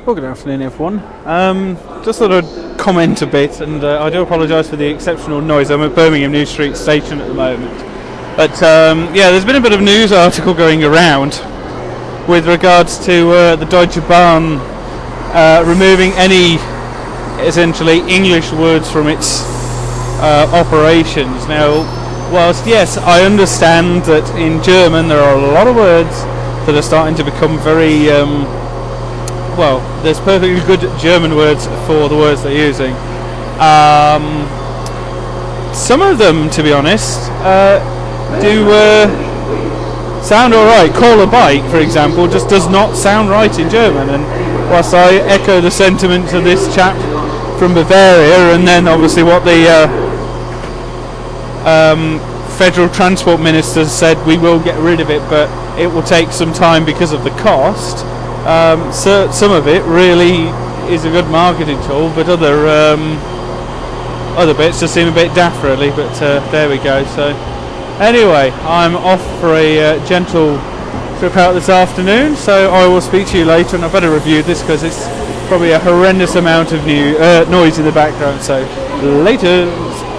Well, good afternoon, everyone. Just thought I'd comment a bit, and I do apologise for the exceptional noise. I'm at Birmingham New Street Station at the moment. But there's been a bit of a news article going around with regards to the Deutsche Bahn removing any, essentially, English words from its operations. Now, whilst, yes, I understand that in German there are a lot of words that are starting to become very... there's perfectly good German words for the words they're using. Some of them, to be honest, do sound alright. Call a bike, for example, just does not sound right in German. And whilst I echo the sentiments of this chap from Bavaria, and then obviously what the Federal Transport Minister said, we will get rid of it, but it will take some time because of the cost. So some of it really is a good marketing tool, but other bits just seem a bit daft, really. But there we go. So anyway, I'm off for a gentle trip out this afternoon. So I will speak to you later, and I better review this because it's probably a horrendous amount of noise in the background. So later.